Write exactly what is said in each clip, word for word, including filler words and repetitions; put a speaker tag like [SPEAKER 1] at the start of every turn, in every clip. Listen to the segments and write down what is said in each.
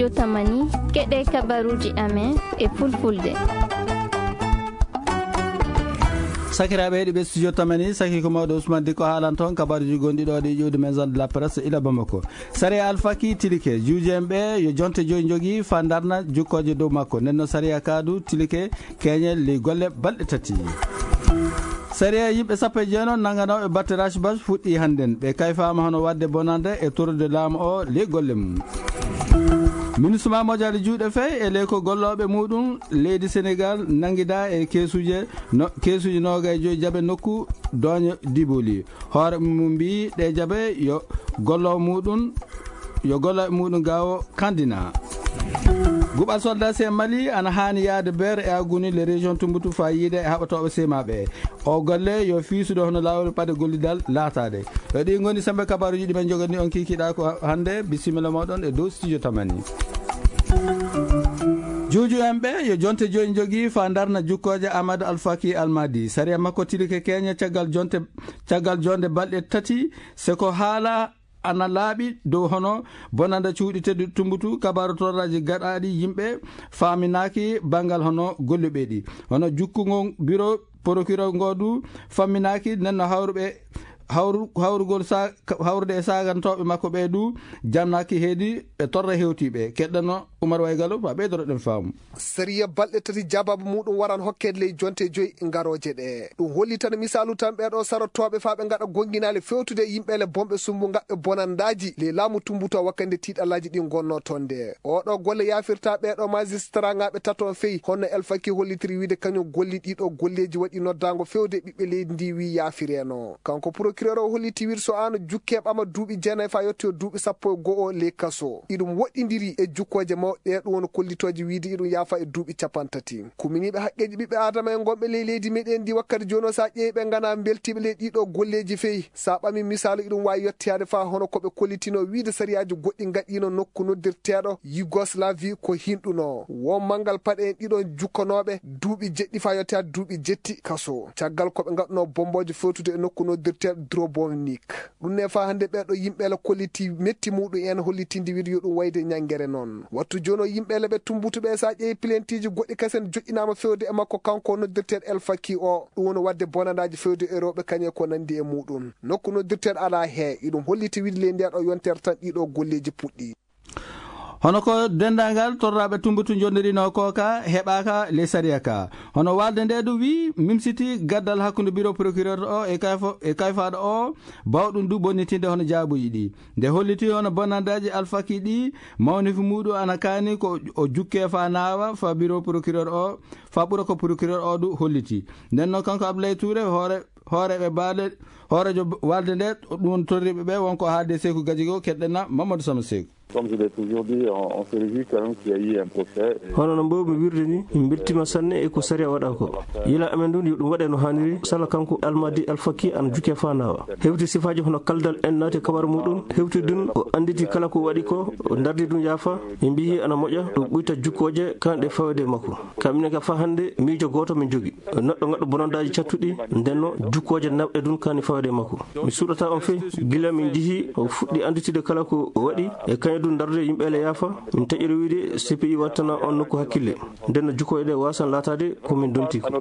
[SPEAKER 1] studio Tamani keɗe kabaruji amen e fulfulde.
[SPEAKER 2] sakiraɓe heeɗiɓe studio Tamani saki ko mawɗo Ousmane Dikko haalan toon kabaruji gonɗi ɗo ɗi ƴewdi maison de la presse ila Bamako. Saria Alfaki Tilike juuji en ɓe yo jonte joyi jogui fa darna jukkoje dow makko nenno Saria Kadou Tilike keñel li golle balɗe tati. Saria yimɓe sappo e jeenon nanganoɓe e batte rachbas fuɗɗi hannden ɓe kayfama hono wadde bonande e torde laamu o li golle mum. Ministre Mamadiali juuɗe fey e ley ko golloɓe muɗum leydi Sénégal nanguida e kesuji no kesuji noga e joyi jaabe nokku doña Diboli hoore mum mbi ɗe jaabe yo gollo muɗum yo golloɓe muɗum gawo kandina. Guɓal soldat e Mali ana hani yaade beere e aguni les régions Tumboutou fa yiide e haɓatoɓe semaɓe o golle yo fiisude hono lawol paɗe gollidal laatade e ɗi goni sembe kabaruji ɗimen jogani on kikiɗa ko hande bisimilla moɗon e dow studio Tamani. juuju en ɓe yo jonte joni jogui fa darna jukkoje Amadou Alfaki Almadi saria makko Tilike keña caggal jonte caggal jonde balɗe tati seko haala ana laaɓi dow hono bonanda cuuɗi teddu Tumboutou kabaru torraji gaɗaɗi yimɓe faminaki banggal hono golluɓe ɗi hono jukkugo bureau procureur ngodu famminaki nenno hawruɓe hawru hawrugol sa hawrude e sagantoɓe makko ɓe du jamnaki heedi ɓe torra hewtiɓe keɗɗano Oumar Waygalo fa ɓeydoroɗen faamu.
[SPEAKER 3] Saria balɗe tati jababu muɗum waran hokkede ley jonte joyi garoje ɗe ɗum holli tan misalu tan ɓeɗo sarottoɓe fa ɓe gaɗa gonginale fewtude yimɓele bomɓe sumbu gaɓɓe bonandaji ley laamu Tumboutou wakkande tiɗallaji ɗin gonno toon nde oɗo golle yafirta ɓeɗo magistrat ngaɓe taton feyi honno Elfaki hollitiri wiide kañum golli ɗiɗo golleji waɗi noddago fewde ɓiɓɓe leydi ndi wi yafireno kanko procureur o holliti wir so an jukke ɓama duuɓi jeenayyi fa yetti o duuɓi sappo e go'o ley kaso iɗum woɗɗidiri e jukkoje mawɗe ɗum woni kollitoje wiide iɗum yaafa e duuɓi capantati kuminiɓe haqqeji ɓiɓɓe adama en gonɓe ley leydi meɗen ndi wakkati joni sa ƴeewi ɓe gana beltiɓe ley ɗiɗo golleji feyi sa ɓami misalu iɗum wawi yettiyade fa hono koɓe kollitino wiide sariyaji goɗɗi gaɗino nokku noddirteɗo Yougoslavie ko hinɗuno won manggal paɗe en ɗiɗon jukkanoɓe duuɓi jeɗɗi fa yettiyade duuɓi jetti kaso caggal koɓe gaɗuno bomboje fewtude e nokku noddirteɗo Dubrovnik ɗum ne fa hande ɓeɗo yimɓele kolliti metti muɗum en hollitinde wiide yo ɗum wayde ñangere noon wattu joni o yimɓele ɓe Tumboutou ɓe sa ƴeewi plentiji goɗɗi kasen joƴƴinama fewde e makko kanko noddirteɗo Elfaki o ɗum woni wadde bonandaji fewde e rewɓe kañe ko nandi e muɗum nokku noddirteɗo ala he iɗum holliti wiide ley ndeɗo yontere tan ɗiɗo golleji puɗɗi.
[SPEAKER 2] hono ko dendagal torraɓe Tumboutou jondirino ko ka heɓaka les saria ka hono walde nde du wi mimsiti gaddal hakkude bureau procureur o e kayfo e kayfaɗo o bawɗum du bonnitinde hono jaabuji ɗi nde holliti hono bonandaji Alfaki ɗi mawnifi muɗum ana kani ko o jukke fa nawa fa bureau procureur o fa ɓuura ko procureur o du holliti nden noon kanko Abdoulaye Touré hoore hooreɓe baale hoorejo walde nde ɗum torriɓe ɓe wonko haalde Sékou Gadjigo keɗɗenna Mamadou Sama Sékou.
[SPEAKER 4] Comme je l'ai toujours dit, on, on se réjouit quand même qu'il y a eu un procès.
[SPEAKER 5] hono no mbawmi wirde ni min beltima sanne e ko saria waɗa ko yila amen ɗum yo ɗum waɗe no hanniri sala kanko Almadi Alfaki an jukke fa nawa hewti sifaji hono kaldal en naati kabaru muɗum hewti ɗum o anditi kala ko waɗi ko o dardi ɗum yaafa min mbihi ana moƴƴa ɗum ɓuyta jukkoje kanɗe fawde makko kamine ka fa hannde miijo goto min jogui neɗɗo gaɗɗo bonandaji cattuɗi ndenno jukkoje naɓɗe ɗum kani fawde makko mi suuɗata on fe gila min jeehi o fuɗɗi anditude kala ko waɗi e kañum ɗum darde yimɓele yaafa min taƴiri wiide C P I wattana on nokku hakkille ndenno jukkoje ɗe wasan latade komin donti ko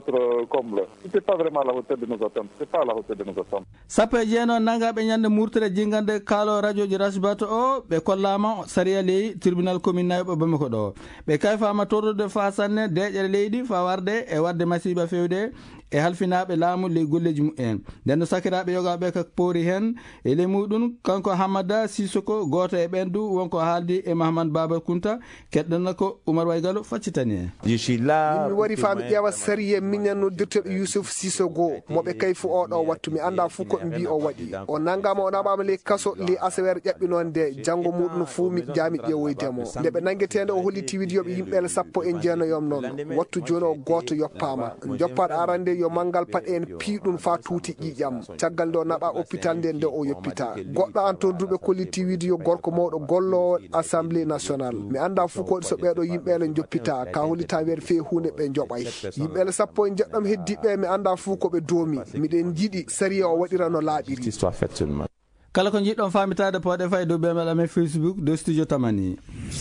[SPEAKER 2] sappo e jeenon nangaɓe ñande murtere jingande kaalo radio ji rasbato o ɓe kollama saria ley tribunal commune nayoɓe Bamako ɗo ɓe kayfama torrude fa sanne deƴere leydi fa warde e wadde masiba fewde e halfinaɓe laamu ley golleji mumen nden no sakiraɓe yogaɓe ka poori hen e ley muɗum kanko Hamada Sissoko goto e ɓen du wonko haaldi e Mahamane Baba Kounta keɗɗenna ko Oumar Waygalo faccitani en.
[SPEAKER 3] mi wari fami ƴeewa sarie miñan noddirteɗo Youssouf Sissoko moɓe kayfu oɗo wattu mi anda fuu koɓe mbi o waɗi o nanggama o naɓama ley kaso ley asawere ƴaɓɓinon nde janggo muɗum fuu mi jami ƴeewoydemo nde ɓe nanguetede o holliti wiide yoɓe yimɓele sappo e jeenayom noon wattu joni o goto yoppama joppaɗo arande yo manggal paɗe en piiɗum fa tuuti ƴiƴam caggal nde o naɓa hôpital nde nde o yoppita goɗɗo an toon duɓe kolliti wiide yo gorko mawɗo gollo assemblée nationale mi anda fuu koɗi so ɓeɗo yimɓele joppita ka hollita weede fe hunde ɓe joɓay yimɓele sappo e jeɗɗom heddiɓe mi anda fuu koɓe doomi miɗen jiiɗi saria o waɗira no laaɓiri.
[SPEAKER 2] kala ko jiɗɗon famitade poɗe fay dow ɓemeɗa men Facebook dow studio tamani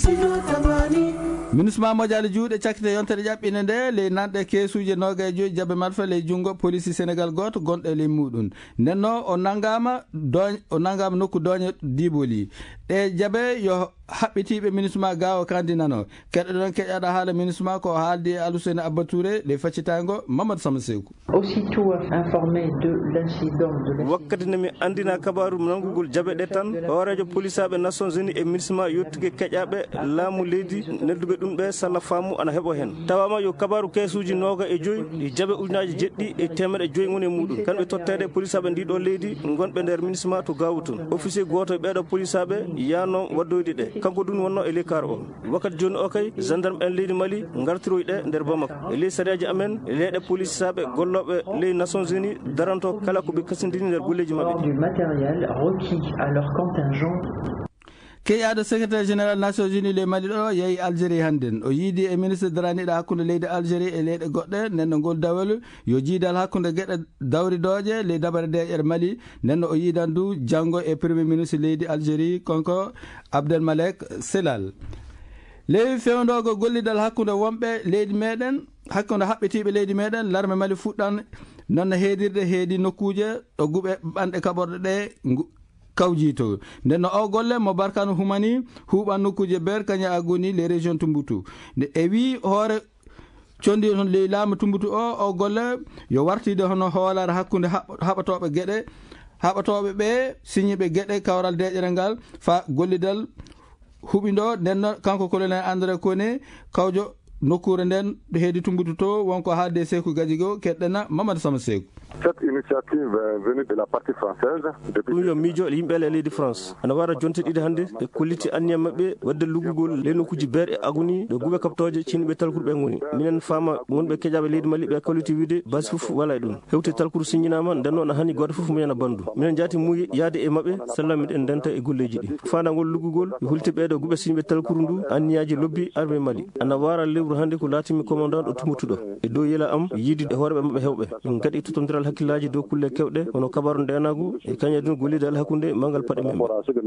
[SPEAKER 2] MINUSMA moƴƴali juuɗe cakkite yontere ƴaɓɓine nde ley nanɗe keesuji noga e joyi jaabe malfa ley junggo police Sénégal goto gonɗo e ley muɗum nenno o nangama doñ o nangama nokku doñe diboli ɗe jaabe yo haɓɓitiɓe MINUSMA gawa kandinano keɗɗo ɗon keƴaɗa haala MINUSMA ko haaldi e Aluseni Abba Touré ley faccitago Mamadou Sama Sekou.
[SPEAKER 6] Aussitôt informé de l'incident de
[SPEAKER 5] wakkati nde mi andina kabaru nangugol jaabe ɗe tan horejo police aɓe Nations Unies e MINUSMA yettugue keƴaɓe laamu leydi nedduɓe ɗum ɓe salla faamu ana heeɓo hen tawama yo kabaru keesuji noga e joyi ɗi jaabe ujunaji jeɗɗi e temedde joyi woni e muɗum kamɓe tottede police aɓe ndiɗo leydi gonɓe nder MINUSMA to Gawuton officier goto e ɓeɗo police aɓe yano waddoyde ɗe kanko ɗum wonno e ley kar o wakkati joni o kay gendarme en leydi Mali gartiroy ɗe nder Bamako e ley sariyaji amen e leyɗe police aɓe golloɓe ley Nations Unies daranto kala ko ɓe kasindini nder golleji mabɓe
[SPEAKER 6] du matériel requis à leur contingent.
[SPEAKER 2] keƴaɗo secrétaire général Nations Unies ley Mali ɗo yeehi Algérie hannden o yiidi e ministre daraniɗo hakkude leydi Algérie e leyɗe goɗɗe nenno ngol dawol yo jiidal hakkude gueɗe dawridoje ley dabare deƴere Mali nenno o yiidan du janggo e premier ministre leydi Algérie konko Abdelmalek Selal ley fewdogo gollidal hakkude wonɓe leydi meɗen hakkude haɓɓetiɓe leydi meɗen l'armé Mali fuɗɗan noon heedirde heedi nokkuje ɗo guuɓe ɓanɗe kaɓorɗe ɗe kawjito nden o golle mo Barkano Humani huuɓan nokkuje ber kaña agoni les régions Tumboutou e wi hoore condi on ley laamu Tumboutou o o golle yo wartide hono hoolare hakkude haɓatoɓe gueɗe haɓatoɓe ɓe signeɓe gueɗe kawral deƴere ngal fa gollidal huuɓido nden kanko colonel André Koné kawjo nokkure nden ɗo heedi Tumboutou to wonko haalde Sékou Gadjigo keɗɗena Mamadou Sama Sékou.
[SPEAKER 4] Cette initiative venue de la partie française
[SPEAKER 5] ɗum yo miijo e yimɓe e leydi France ana wara jonte ɗiɗi hannde ɓe kolliti anniya maɓɓe wadde luggugol ley nokkuji beer e agoni ɗo guuɓe kaptoje cinɓe talkuɗo ɓe goni minen faama wonɓe keƴaɓe leydi Mali ɓe kolliti wiide basi fof wala e ɗum hewte talkuɗo signanama nden noon hani goto fof muñana bandu minen jaati muuyi yaade e maɓɓe sallam miɗen denta e golleji ɗi fandagol luggugol yo hulti ɓeɗo guuɓe siñɓe talkuɗo ndu anniyaji lobbi armé Mali ana wara lewru hannde ko laatimi commandant ɗo Tumboutou ɗo e dow yela am yiidi e hooreɓe maɓɓe hewɓe ɗum gaɗi totondiral hakkillaji dow kulle kewɗe hono kabaru ndenagu e kañum ɗum gollidal hakkude mangal paɗe men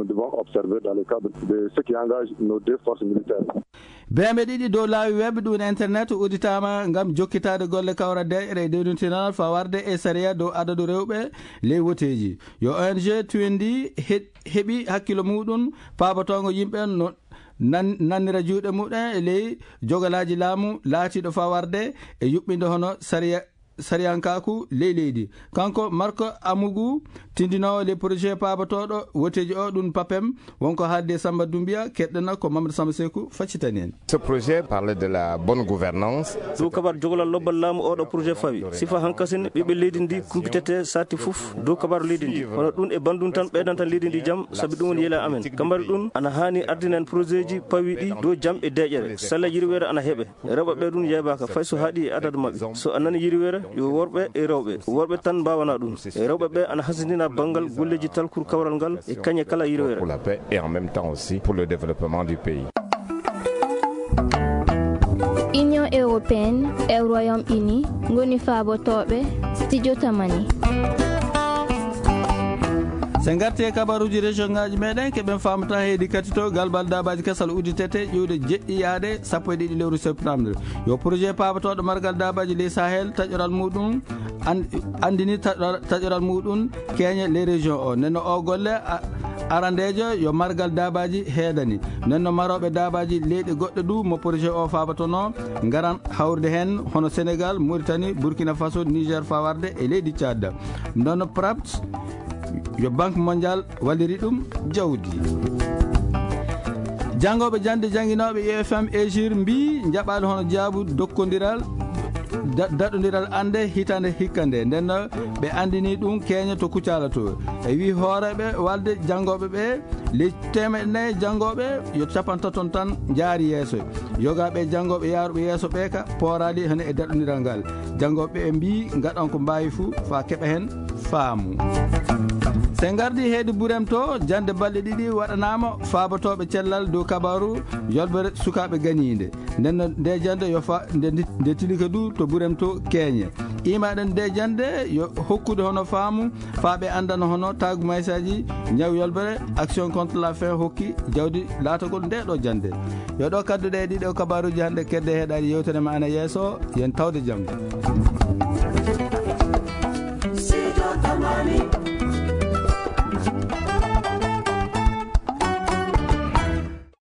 [SPEAKER 5] beemɓe ɗiɗi dow laawi webbe ɗum internet uditama gam jokkitade golle kawra deƴere e dewnitinal fawarde e saria dow adadu rewɓe ley woteji yo O N G tuwendi heeɓi hakkilo muɗum paabatongo yimɓe no nan nannira juuɗe muɗum e ley jogalaji laamu laatiɗo fawarde e yuɓɓinde hono saria sariyankaku ley leydi kanko Marco Amougou tindinowo les projet pabatoɗo woteji o ɗum papem wonko haalde Samba Doumbia keɗɗana ko Mamadou Sama Sékou faccitani en.
[SPEAKER 7] Ce projet parle de la bonne gouvernance.
[SPEAKER 5] dow kabar jogolal lobbal laamu oɗo projet fawi sifa hankasen ɓiɓɓe leydi ndi kumpitete sati fof dow kabaru leydi ndi hono ɗum e bandum tan ɓeydan tan leydi ndi jaam saabi ɗum woni yeela amen kambari ɗum ana hani ardinen projet ji pawi ɗi dow jaam e deƴere salla yirwere ana heeɓe rewɓeɓe ɗum yeebaka fay so haaɗi e adadu mabɓe so a nani yirwere yo worɓe e rewɓe worɓe tan mbawana ɗum e rewɓeɓe ana hasindina banggal golleji talkur kawral ngal e kañe kala yirwere
[SPEAKER 7] pour la paix et en même temps aussi pour le développement du pays.
[SPEAKER 1] Union européenne e Royaume-Uni ngoni faabotoɓe studio tamani.
[SPEAKER 2] sen garti e kabaruji région ngaji meɗen keɓen famata heedi kati to galbal dabaji kesal uditete ƴewde jeɗɗi yaade sappo e ɗiɗi lewru septembre yo projet pabatoɗo margal dabaji ley Sahel taƴoral muɗum andini taƴoral muɗum keñe les région o nenno o golle arandejo yo margal dabaji heedani nenno maroɓe dabaji leyɗe goɗɗe ɗu mo projet o fabatono garan hawrde hen hono Sénégal Mauritanie Burkina Faso Niger fawarde e leydi Tchad nono prapt yo banque mondial walliri ɗum jawdi jangoɓe jande jangguinoɓe U F M Égir mbi jaɓaɗo hono jaabu dokkodiral daɗodiral ande hitande hikka nde nden ɓe andini ɗum keña to Kucala to e wi hooreɓe walde jangoɓe ɓe ley temeɗe nayyi jangoɓe yo capantaton tan jaari yeeso yogaɓe jangoɓe yaruɓe yeeso ɓe ka poorali hene e daɗodiral ngal jangoɓe ɓe mbi gaɗon ko mbawi fou fa keeɓa hen faamu sen gardi heedi Burem to jande balɗe ɗiɗi waɗanama fabatoɓe cellal dow kabaru yolbere sukaɓe gañide nden nde jande yo fa nde tilika du to Burem to keñe imaɗen de jande yo hokkude hono faamu faaɓe andana hono tagu maysaji ñaw yolbere action contre la faim hokki jawdi laatagol nde ɗo jande yo ɗo kadduɗe ɗiɗo kabaruji hande kedde heeɗaji yewtere ma ana yeeso yen tawde jamde.